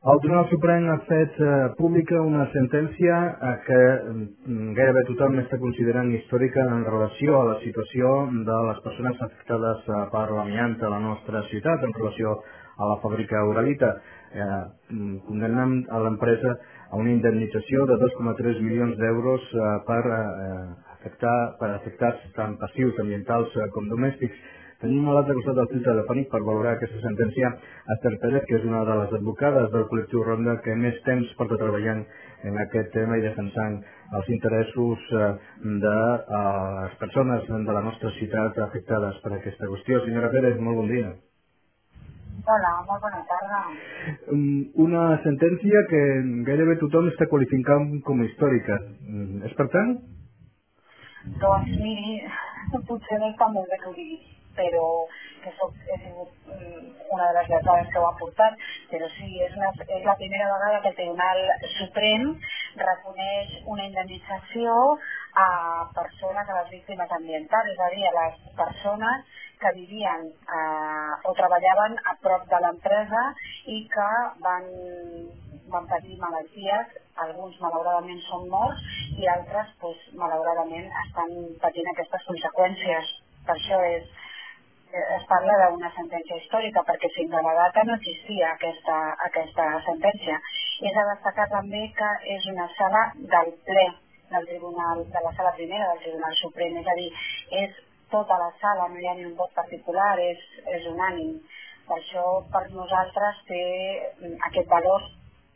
El Tribunal Suprem ha fet pública una sentència que gairebé tothom està considerant històrica en relació a la situació de les persones afectades per l'amiant a la nostra ciutat, en relació a la fàbrica Uralita, condemnant a l'empresa a una indemnització de 2,3 milions d'euros per afectats tant passius ambientals com domèstics. Tenim a l'altre costat del fil telefònic per valorar aquesta sentència a Esther Pérez, que és una de les advocades del col·lectiu Ronda que més temps porta treballant en aquest tema i defensant els interessos de les persones de la nostra ciutat afectades per aquesta qüestió. Senyora Pérez, molt bon dia. Hola, molt bona tarda. Una sentència que gairebé tothom està qualificant com a històrica. És per tant? Doncs miri, potser no està molt bé que ho digui, però que he sigut una de les lletrades que ho ha portat, però sí, és la primera vegada que el Tribunal Suprem reconeix una indemnització a persones, a les víctimes ambientals, és a dir, a les persones que vivien o treballaven a prop de l'empresa i que van patir malalties, alguns malauradament són morts i altres malauradament estan patint aquestes conseqüències. Per això es parla d'una sentència històrica, perquè fins a la data no existia aquesta sentència. És a destacar també que és una sala del ple del Tribunal, de la sala primera del Tribunal Suprem, és a dir, és tota la sala, no hi ha ni un vot particular, és unànim. Per això per nosaltres té aquest valor.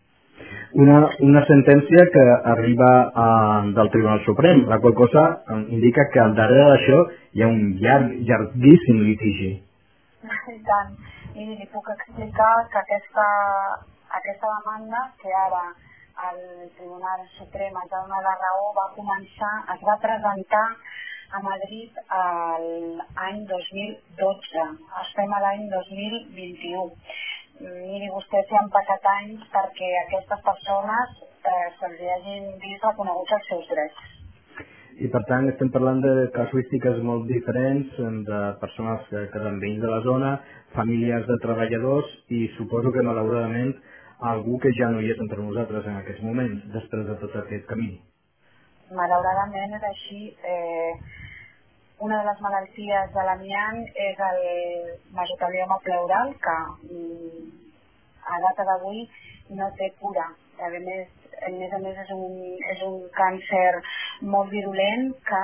Una sentència que arriba del Tribunal Suprem, la qual cosa indica que al darrere d'això hi ha un llarguíssim litigi. I tant. I li puc explicar que aquesta demanda, que ara el Tribunal Suprem ens ha donat la raó, es va presentar a Madrid l'any 2012. Estem a l'any 2021. Miri vostè si han passat anys perquè aquestes persones se'ls hagin vist reconeguts els seus drets. I per tant estem parlant de casuístiques molt diferents, de persones que han vingut de la zona, famílies de treballadors i suposo que malauradament algú que ja no hi és entre nosaltres en aquests moments, després de tot aquest camí. Malauradament és així. Una de les malalties de l'amiant és el mesotelioma pleural, que a data d'avui no té cura. A més és un càncer molt virulent que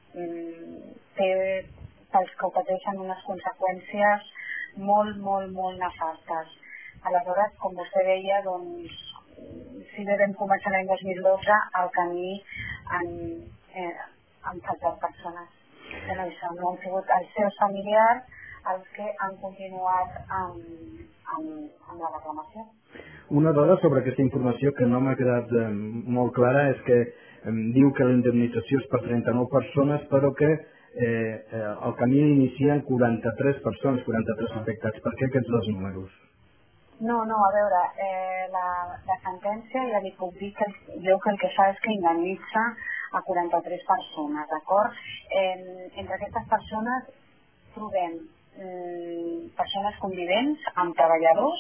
té pels que ho pateixen unes conseqüències molt, molt, molt nefastes. Aleshores, com vostè deia, doncs, si bé vam començar l'any 2012, el camí han faltat persones. No han sigut els seus familiars els que han continuat amb la reclamació. Una dada sobre aquesta informació que no m'ha quedat molt clara és que diu que la indemnització és per 39 persones, però que el camí l'inicia 43 persones, 43 afectats. Per què aquests dos números? No, a veure, la sentència ja li puc dir que jo que el que fa és que indemnitza a 43 persones, d'acord? Entre aquestes persones trobem persones convivents amb treballadors,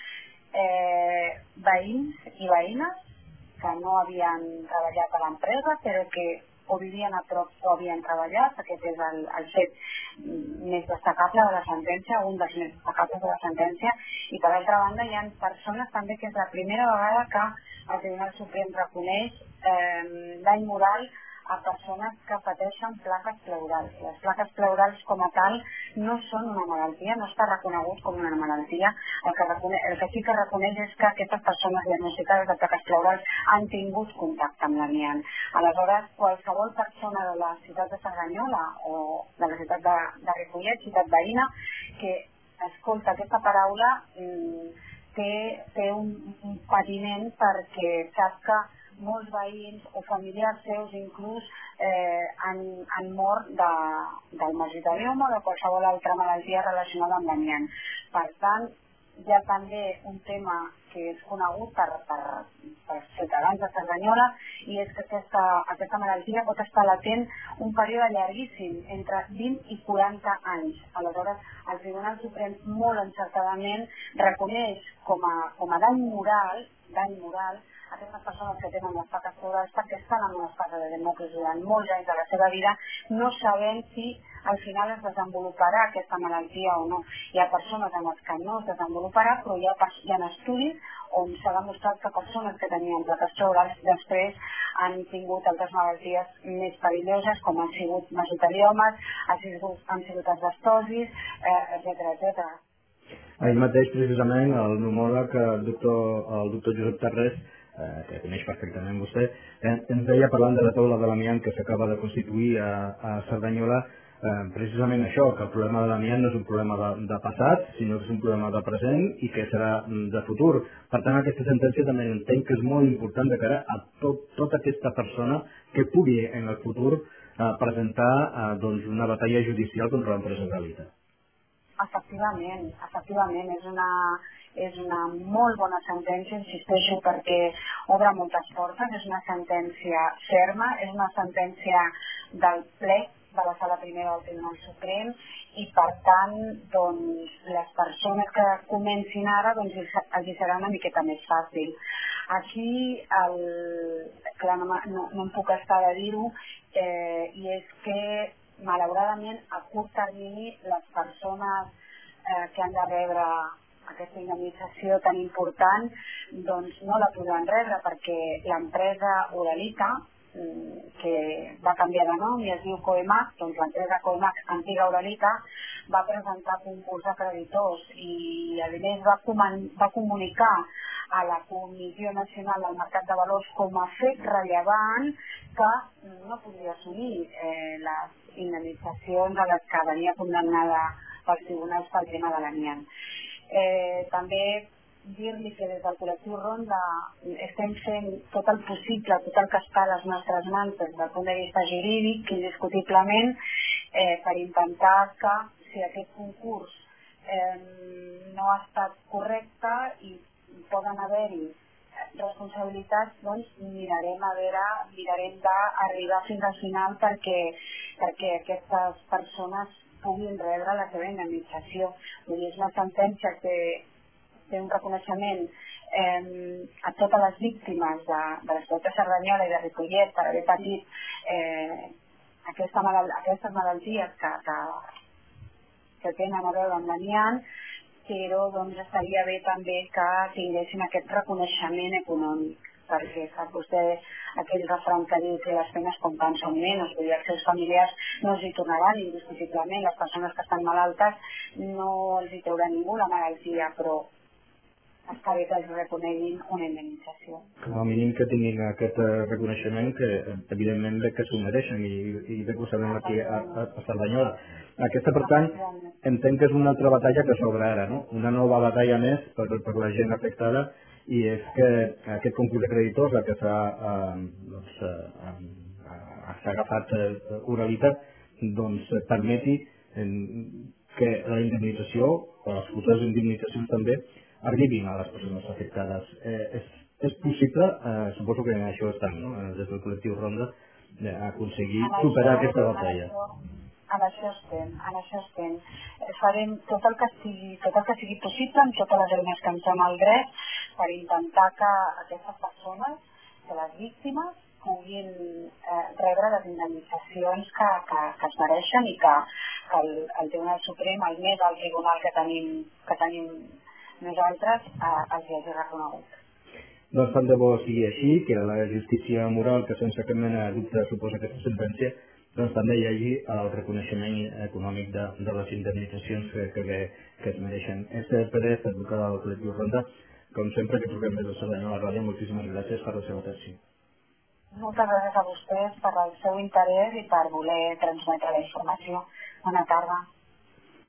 veïns i veïnes que no havien treballat a l'empresa però que o vivien a prop o havien treballat. Aquest és el fet més destacable de la sentència, un dels més destacables de la sentència. I per altra banda hi ha persones també que és la primera vegada que el Tribunal Suprem reconeix dany moral a persones que pateixen plaques pleurals. Les plaques pleurals com a tal no són una malaltia, no està reconegut com una malaltia. El que sí que reconeix és que aquestes persones diagnosticades de plaques pleurals han tingut contacte amb l'amiant. Aleshores, qualsevol persona de la ciutat de Cerdanyola o de la ciutat de Ripollet, ciutat veïna, que escolta aquesta paraula té un patiment perquè sap que molts veïns o familiars seus inclús han mort del mesotelioma o de qualsevol altra malaltia relacionada amb l'amiant. Per tant, hi ha també un tema que és conegut per ciutadans de Cerdanyola, i és que aquesta malaltia pot estar latent un període llarguíssim, entre 20 i 40 anys. Aleshores, el Tribunal Suprem molt encertadament reconeix com a dany moral aquestes persones que tenen les taques cobrades perquè estan en un estat de democràcia durant molts anys de la seva vida, no sabent si al final es desenvoluparà aquesta malaltia o no. Hi ha persones en les que no es desenvoluparà, però hi ha estudis on s'ha demostrat que persones que tenien taques cobrades després han tingut altres malalties més perilloses, com han sigut mesoteliomes, han sigut asbestosis, etc. Ahir mateix, precisament, el pneumòleg, el doctor Josep Tarrés, que coneix perfectament vostè, ens deia, parlant de la taula de l'amiant que s'acaba de constituir a Cerdanyola, precisament això, que el problema de l'amiant no és un problema de passat, sinó que és un problema de present i que serà de futur. Per tant, aquesta sentència també entenc que és molt important de cara a tota aquesta persona que pugui en el futur presentar una batalla judicial contra l'empresa Realitat. Efectivament, és una molt bona sentència, insisteixo, perquè obre moltes portes, és una sentència ferma, és una sentència del ple de la Sala Primera del Tribunal Suprem i, per tant, les persones que comencin ara els serà una miqueta més fàcil. Aquí, clar, no em puc estar de dir-ho, i és que malauradament a curt termini les persones que han de rebre aquesta indemnització tan important doncs no la podran rebre perquè l'empresa Uralita, que va canviar de nom i es diu Coemac, doncs l'empresa Coemac, antiga Uralita, va presentar concurs de creditors i a més va comunicar a la Comissió Nacional del Mercat de Valors com a fet rellevant que no podia assumir les indemnitzacions a les que venia condemnada pels tribunals pel tema de l'amiant. També dir-li que des del col·lectiu Ronda estem fent tot el possible, tot el que està a les nostres mans des del punt de vista jurídic, indiscutiblement, per intentar que si aquest concurs no ha estat correcte i poden haver-hi responsabilitats, doncs mirarem d'arribar fins al final perquè aquestes persones puguin rebre la seva indemnització. És una sentència que té un reconeixement a totes les víctimes de la ciutat de Cerdanyola i de Ripollet per haver patit aquestes malalties que tenen a veure amb l'amiant, però estaria bé també que tinguessin aquest reconeixement econòmic, perquè sap vostè aquell refrany que diu que les penes com pan són menys, vull dir, els seus familiars no els hi tornaran indiscutiblement, les persones que estan malaltes no els hi treurà ningú la malaltia, però està bé que els reconeguin una indemnització. Com a mínim que tinguin aquest reconeixement que evidentment bé que s'ho mereixen i bé que ho sabem aquí a Cerdanyola. Aquesta, per tant, entenc que és una altra batalla que s'obre ara, no? Una nova batalla més per la gent afectada, i és que aquest concurs de creditors, el que s'ha agafat Uralita, doncs permeti que la indemnització, o les futures indemnitzacions també, arribin a les persones afectades. És possible, suposo que en això estan, no? Des del col·lectiu Ronda, aconseguir superar aquesta batalla. En això estem. Farem tot el que sigui possible amb totes les eines que ens dona el dret per intentar que aquestes persones, que les víctimes, puguin rebre les indemnitzacions que es mereixen i que el Tribunal Suprem, el més alt tribunal que tenim nosaltres, els hagi reconegut. Doncs tant de bo sigui així, que la justícia moral, que sense cap mena de dubte suposa aquesta sentència, doncs també hi hagi el reconeixement econòmic de les indemnitzacions que es mereixen. Esther Pérez, advocada del col·lectiu Ronda, com sempre que truquem des de Cerdanyola Ràdio, moltíssimes gràcies per la seva atenció. Moltes gràcies a vostès per el seu interès i per voler transmetre la informació. Bona tarda.